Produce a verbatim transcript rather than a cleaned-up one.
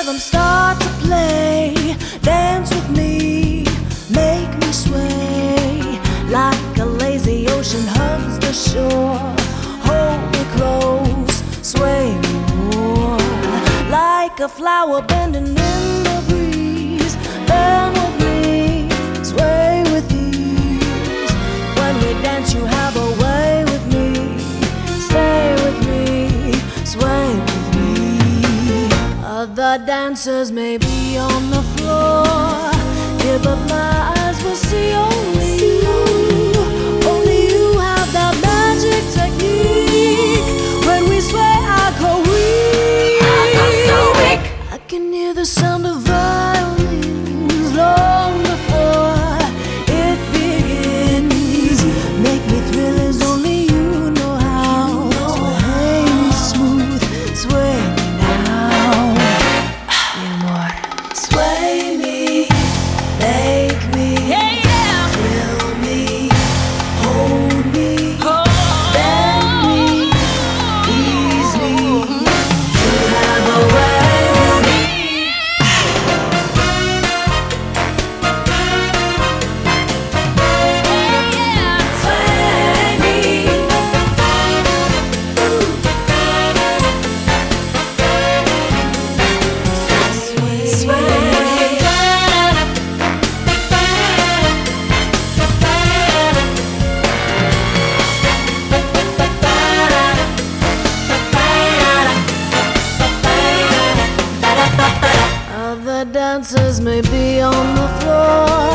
rhythm start to play. Dance with me, make me sway. Like a lazy ocean hugs the shore. Hold me close, sway me more. Like a flower bending in the breeze. Bend with me, sway with ease. When we dance you have a way with me. Stay with me, sway with me. Other dancers may be on the floor. Give up my eyes, will see only you. Only you have that magic technique. When we sway I go weak. I go so weak. I can hear the sound of violins long before it begins. Make me thrill as only you know how. Sway me smooth, sway me now. Mi amor. Sway me, make me, Yeah, yeah. thrill me, hold me, Oh. bend me, ease me. You have a way with me. Sway me. Other dancers may be on the floor.